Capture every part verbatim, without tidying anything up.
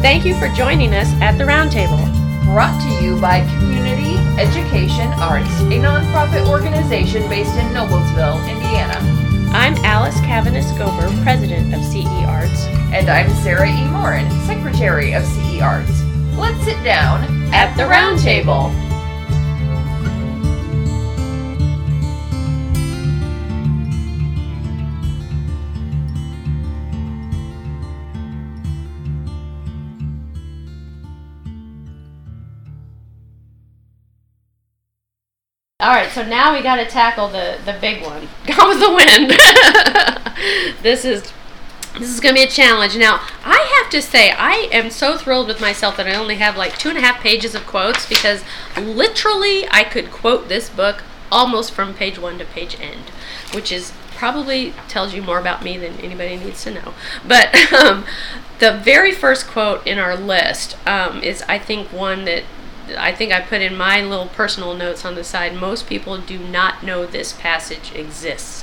Thank you for joining us at the Roundtable. Brought to you by Community Education Arts, a nonprofit organization based in Noblesville, Indiana. I'm Alice Cavanis-Gober, President of C E Arts. And I'm Sarah E. Morin, Secretary of C E Arts. Let's sit down at, at the Roundtable. All right, so now we got to tackle the, the big one. Gone with the Wind. This is this is going to be a challenge. Now, I have to say, I am so thrilled with myself that I only have like two and a half pages of quotes, because literally I could quote this book almost from page one to page end, which is probably tells you more about me than anybody needs to know. But um, the very first quote in our list um, is, I think, one that I think I put in my little personal notes on the side. Most people do not know this passage exists.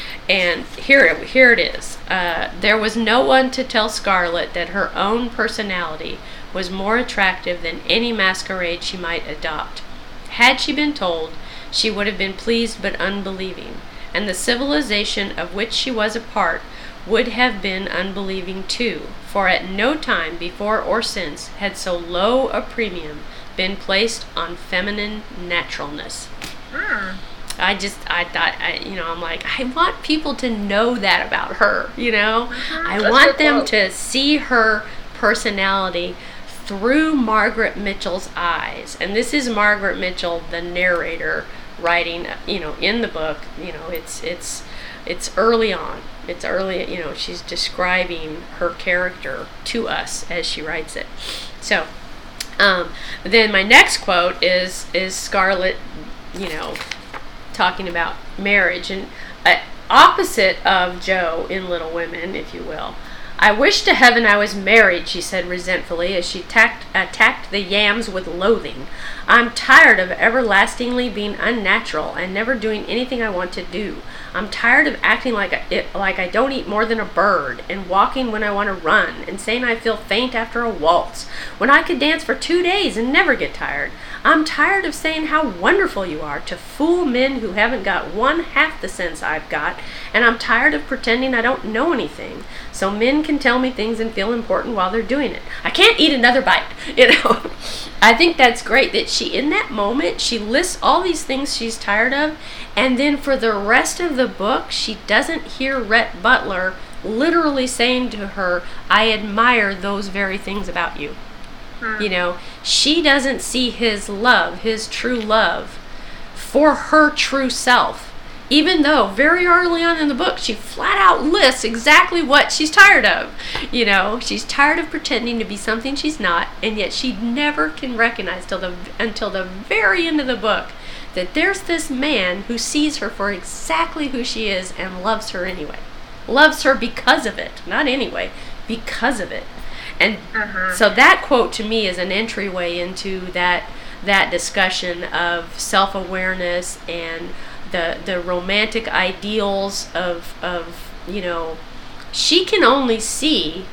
And here, here it is. Uh, there was no one to tell Scarlett that her own personality was more attractive than any masquerade she might adopt. Had she been told, she would have been pleased but unbelieving, and the civilization of which she was a part would have been unbelieving too, for at no time before or since had so low a premium been placed on feminine naturalness. Hmm. I just, I thought, I, you know, I'm like, I want people to know that about her, you know? Mm-hmm. I That's want them quote. to see her personality through Margaret Mitchell's eyes. And this is Margaret Mitchell, the narrator, writing, you know, in the book. You know, it's, it's, it's early on. It's early, you know, she's describing her character to us as she writes it. So, Um, then my next quote is is Scarlett, you know, talking about marriage, and uh, opposite of Jo in Little Women, if you will. I wish to heaven I was married, she said resentfully as she tacked, attacked the yams with loathing. I'm tired of everlastingly being unnatural and never doing anything I want to do. I'm tired of acting like I, it, like I don't eat more than a bird, and walking when I want to run, and saying I feel faint after a waltz, when I could dance for two days and never get tired. I'm tired of saying how wonderful you are to fool men who haven't got one half the sense I've got, and I'm tired of pretending I don't know anything, so men can tell me things and feel important while they're doing it. I can't eat another bite, you know. I think that's great that she, in that moment, she lists all these things she's tired of, and then for the rest of the book, she doesn't hear Rhett Butler literally saying to her, I admire those very things about you. Hmm. You know, she doesn't see his love, his true love, for her true self. Even though very early on in the book, she flat out lists exactly what she's tired of. You know, she's tired of pretending to be something she's not, and yet she never can recognize till the until the very end of the book that there's this man who sees her for exactly who she is and loves her anyway. Loves her because of it, not anyway, because of it. And uh-huh. So that quote to me is an entryway into that that discussion of self-awareness and the the romantic ideals of of you know, she can only see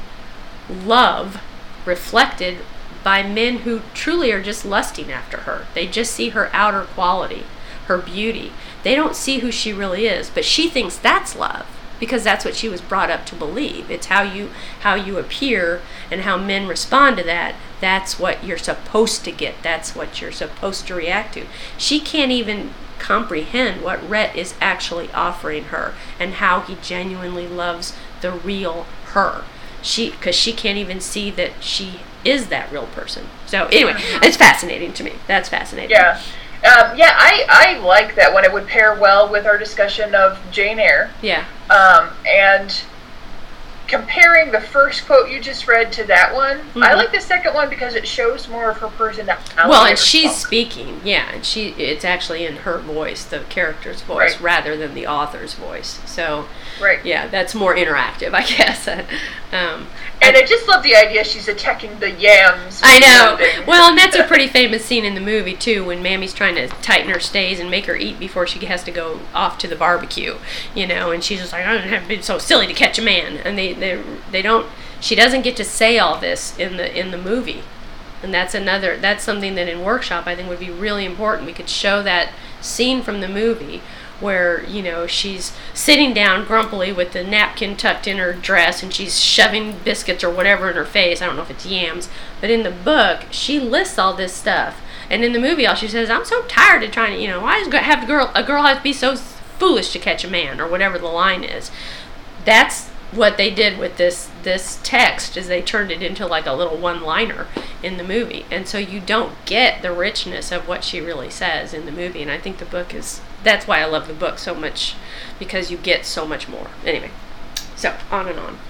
love reflected by men who truly are just lusting after her. They just see her outer quality, her beauty. They don't see who she really is, but she thinks that's love because that's what she was brought up to believe. It's how you how you appear and how men respond to that. That's what you're supposed to get. That's what you're supposed to react to. She can't even comprehend what Rhett is actually offering her and how he genuinely loves the real her. She, because she can't even see that she is that real person. So anyway, it's fascinating to me. That's fascinating. Yeah. Um, yeah, I, I like that one. It would pair well with our discussion of Jane Eyre. Yeah. Um, and comparing the first quote you just read to that one, mm-hmm. I like the second one because it shows more of her personality. Well, and she's speaking, yeah, and she it's actually in her voice, the character's voice, right. rather than the author's voice. So, right. yeah, that's more interactive, I guess. um, and I, I just love the idea she's attacking the yams. I know. Well, and that's a pretty famous scene in the movie, too, when Mammy's trying to tighten her stays and make her eat before she has to go off to the barbecue, you know, and she's just like, I don't have been so silly to catch a man. And they, they, they don't, she doesn't get to say all this in the in the movie. And that's another, that's something that in workshop I think would be really important. We could show that scene from the movie where, you know, she's sitting down grumpily with the napkin tucked in her dress and she's shoving biscuits or whatever in her face. I don't know if it's yams. But in the book, she lists all this stuff. And in the movie, all she says, I'm so tired of trying to, you know, why does have a girl, a girl have to be so foolish to catch a man, or whatever the line is. That's what they did with this this text, is they turned it into like a little one-liner in the movie, and so you don't get the richness of what she really says in the movie. And I think the book is, that's why I love the book so much, because you get so much more. Anyway, so on and on.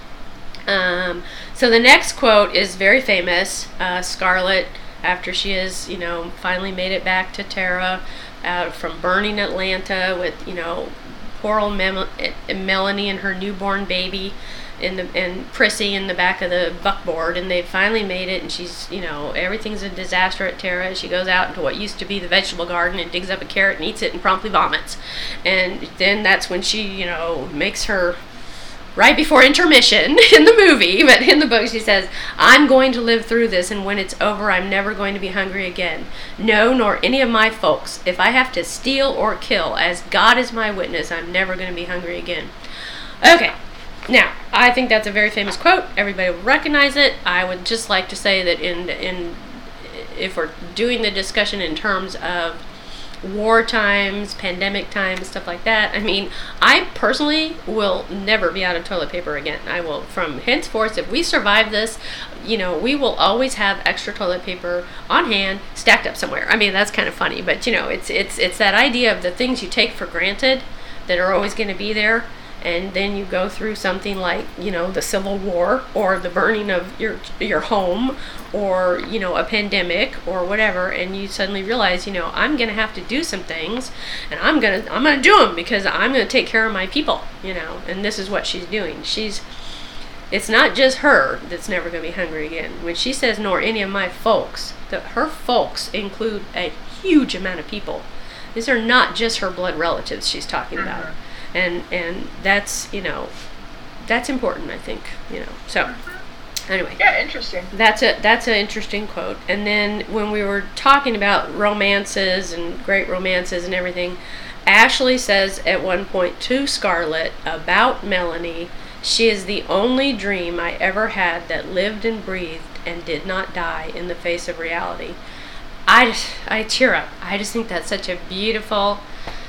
Um, so the next quote is very famous. uh, Scarlett, after she has, you know, finally made it back to Tara uh, from burning Atlanta with, you know, poor old Mem- Melanie and her newborn baby in the, and Prissy in the back of the buckboard, and they finally made it, and she's, you know, everything's a disaster at Tara. She goes out into what used to be the vegetable garden and digs up a carrot and eats it and promptly vomits. And then that's when she, you know, makes her, right before intermission in the movie, but in the book she says, I'm going to live through this, and when it's over, I'm never going to be hungry again. No, nor any of my folks. If I have to steal or kill, as God is my witness, I'm never going to be hungry again. Okay, now, I think that's a very famous quote. Everybody will recognize it. I would just like to say that in in if we're doing the discussion in terms of war times, pandemic times, stuff like that, I mean, I personally will never be out of toilet paper again. I will, from henceforth, if we survive this, you know, we will always have extra toilet paper on hand, stacked up somewhere. I mean, that's kind of funny, but you know, it's it's it's that idea of the things you take for granted that are always going to be there, and then you go through something like, you know, the Civil War, or the burning of your your home, or, you know, a pandemic or whatever, and you suddenly realize, you know, I'm gonna have to do some things, and I'm gonna I'm gonna do them because I'm gonna take care of my people, you know. And this is what she's doing. She's it's not just her that's never gonna be hungry again. When she says, nor any of my folks, that her folks include a huge amount of people. These are not just her blood relatives she's talking mm-hmm. about. And and that's, you know, that's important, I think, you know. So anyway, yeah, interesting. That's a that's an interesting quote. And then when we were talking about romances and great romances and everything, Ashley says at one point to Scarlett about Melanie, she is the only dream I ever had that lived and breathed and did not die in the face of reality. I just, I tear up. I just think that's such a beautiful,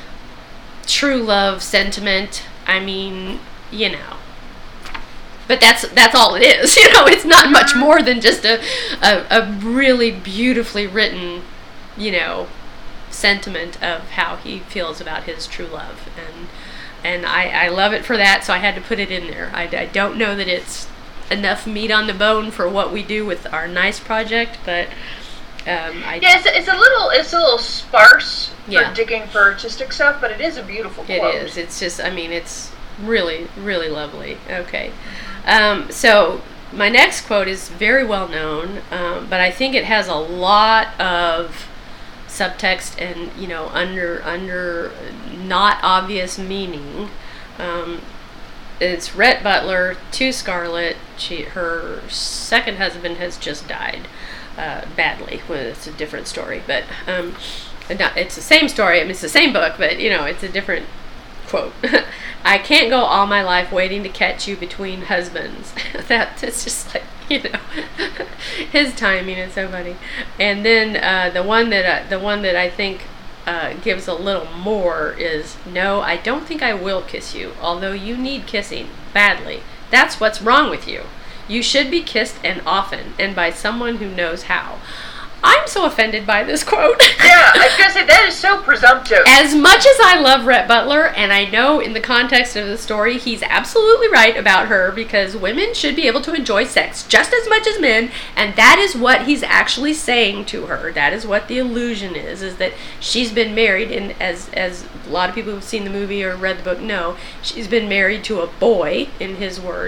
true love sentiment. I mean, you know, but that's that's all it is. You know, it's not much more than just a, a a really beautifully written, you know, sentiment of how he feels about his true love, and and I, I love it for that. So I had to put it in there. I, I don't know that it's enough meat on the bone for what we do with our NICE project, but um, I yeah, it's, it's a little it's a little sparse for yeah. digging for artistic stuff, but it is a beautiful quote. It is. It's just, I mean, it's really, really lovely. Okay. Um, so my next quote is very well known, um, but I think it has a lot of subtext and, you know, under under not obvious meaning. Um, it's Rhett Butler to Scarlett. She, her second husband has just died uh, badly. Well, it's a different story, but um, not, it's the same story. I mean, it's the same book, but, you know, it's a different quote. I can't go all my life waiting to catch you between husbands. that it's just like, you know, his timing is so funny. And then uh, the one that uh, the one that I think uh, gives a little more is, no, I don't think I will kiss you, although you need kissing badly. That's what's wrong with you. You should be kissed, and often, and by someone who knows how. I'm so offended by this quote. Yeah, I was going to say, that is so presumptive. As much as I love Rhett Butler, and I know in the context of the story, he's absolutely right about her, because women should be able to enjoy sex just as much as men, and that is what he's actually saying to her. That is what the illusion is, is that she's been married, and as, as a lot of people who've seen the movie or read the book know, she's been married to a boy, in his words,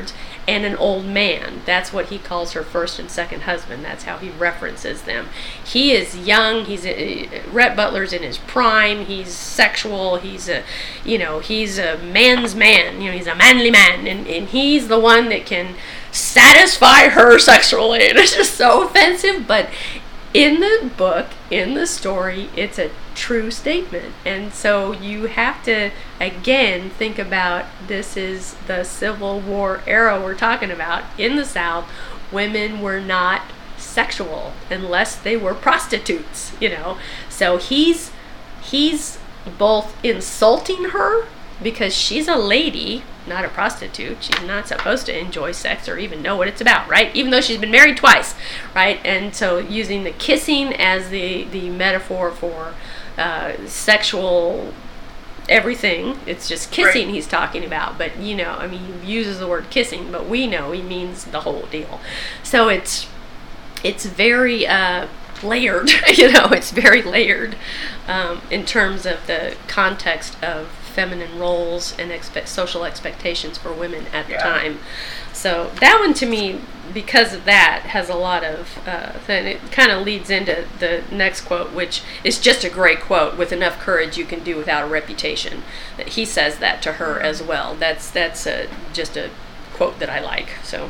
and an old man. That's what he calls her first and second husband. That's how he references them. He is young. He's a, Rhett Butler's in his prime. He's sexual. He's a, you know, he's a man's man. You know, he's a manly man, and, and he's the one that can satisfy her sexually. And it's just so offensive, but in the book, in the story, it's a true statement. And so you have to, again, think about this is the Civil War era we're talking about. In the South, women were not sexual unless they were prostitutes, you know. So he's he's both insulting her because she's a lady, not a prostitute. She's not supposed to enjoy sex or even know what it's about, right? Even though she's been married twice, right? And so using the kissing as the, the metaphor for uh, sexual everything. It's just kissing right. he's talking about. But, you know, I mean, he uses the word kissing, but we know he means the whole deal. So it's, it's very uh, layered, you know, it's very layered um, in terms of the context of feminine roles and expect social expectations for women at the yeah. time. So that one to me, because of that, has a lot of, uh, and it kind of leads into the next quote, which is just a great quote. With enough courage, you can do without a reputation. That he says that to her as well. That's that's a, just a quote that I like. So.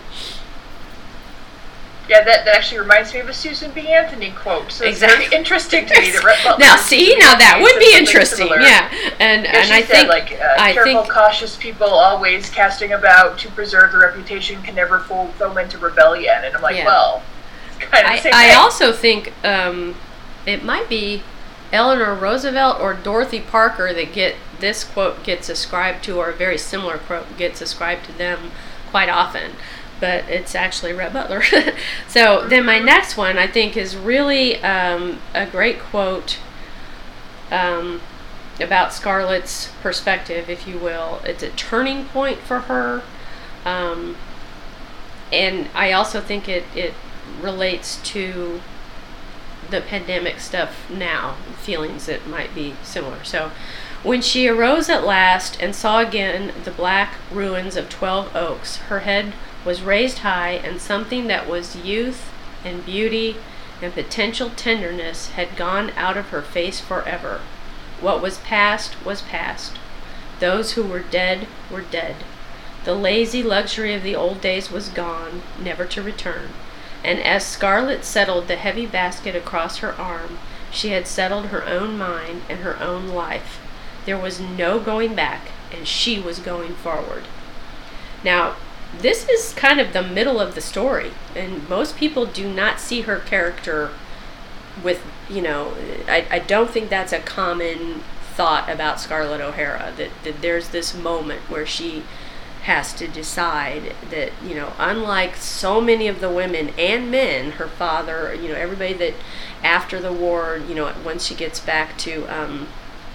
Yeah, that, that actually reminds me of a Susan B. Anthony quote. So exactly. It's very interesting to me that Rhett Butler. Now, see, now that would be interesting. Similar. Yeah, and yeah, and she I said, think like uh, I careful, think, cautious people always casting about to preserve the reputation can never fool them into rebellion. And I'm like, yeah. well, it's kind of I, the same I thing. also think um, it might be Eleanor Roosevelt or Dorothy Parker that get this quote gets ascribed to, or a very similar quote gets ascribed to them quite often. But it's actually Rhett Butler. So then my next one, I think, is really um, a great quote um, about Scarlett's perspective, if you will. It's a turning point for her. Um, and I also think it, it relates to the pandemic stuff now, feelings that might be similar. So, when she arose at last and saw again the black ruins of Twelve Oaks, her head was raised high, and something that was youth and beauty and potential tenderness had gone out of her face forever. What was past was past. Those who were dead were dead. The lazy luxury of the old days was gone, never to return. And as Scarlett settled the heavy basket across her arm, she had settled her own mind and her own life. There was no going back, and she was going forward. Now, this is kind of the middle of the story, and most people do not see her character with, you know, I, I don't think that's a common thought about Scarlett O'Hara, that, that there's this moment where she has to decide that, you know, unlike so many of the women and men, her father, you know, everybody that after the war, you know, once she gets back to um,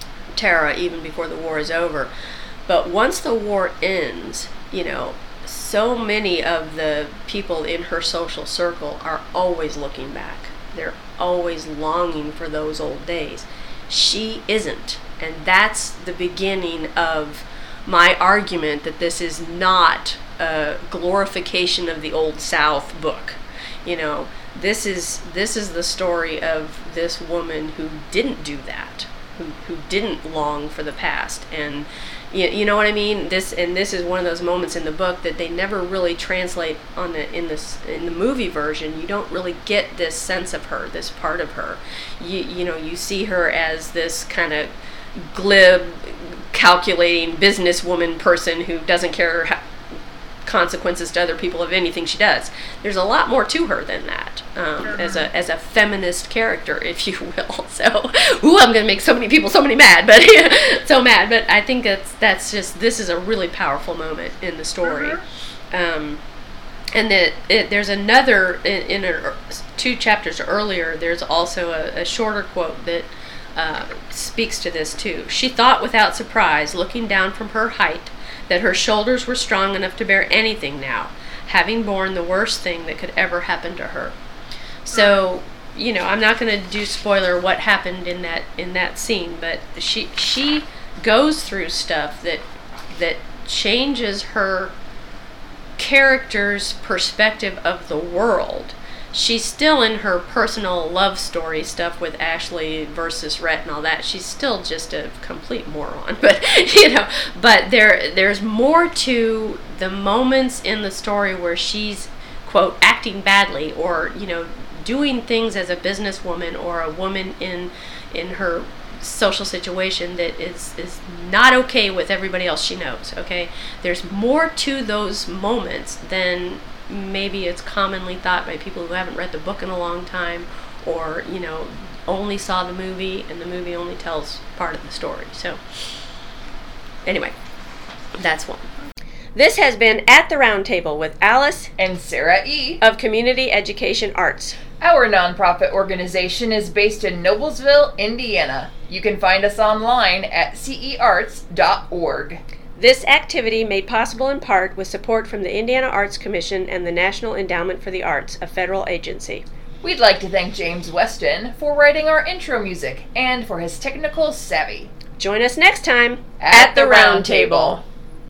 Tara, even before the war is over, but once the war ends, you know, so many of the people in her social circle are always looking back. They're always longing for those old days. She isn't. And that's the beginning of my argument that this is not a glorification of the Old South book. You know, this is this is the story of this woman who didn't do that, who who didn't long for the past. And You, you know what I mean? This and this is one of those moments in the book that they never really translate on the in this in the movie version. You don't really get this sense of her, this part of her. You you know you see her as this kind of glib, calculating businesswoman person who doesn't care how, consequences to other people of anything she does. There's a lot more to her than that, um, mm-hmm. as a as a feminist character, if you will. So, ooh, I'm gonna make so many people so many mad, but so mad. But I think that's that's just this is a really powerful moment in the story, mm-hmm. um, and that it, there's another in, in a, two chapters earlier. There's also a, a shorter quote that uh, speaks to this too. She thought without surprise, looking down from her height, that her shoulders were strong enough to bear anything now, having borne the worst thing that could ever happen to her. So, you know, I'm not going to do spoiler what happened in that in that scene, but she she goes through stuff that that changes her character's perspective of the world. She's still in her personal love story stuff with Ashley versus Rhett and all that. She's still just a complete moron, but you know, but there there's more to the moments in the story where she's, quote, acting badly, or you know, doing things as a businesswoman or a woman in in her social situation that is is not okay with everybody else she knows. Okay, there's more to those moments than maybe it's commonly thought by people who haven't read the book in a long time, or you know, only saw the movie and the movie only tells part of the story. So anyway, that's one. This has been At the Round Table with Alice and Sarah E. of Community Education Arts. Our nonprofit organization is based in Noblesville, Indiana. You can find us online at c e arts dot org. This activity made possible in part with support from the Indiana Arts Commission and the National Endowment for the Arts, a federal agency. We'd like to thank James Weston for writing our intro music and for his technical savvy. Join us next time at, at the Round Table.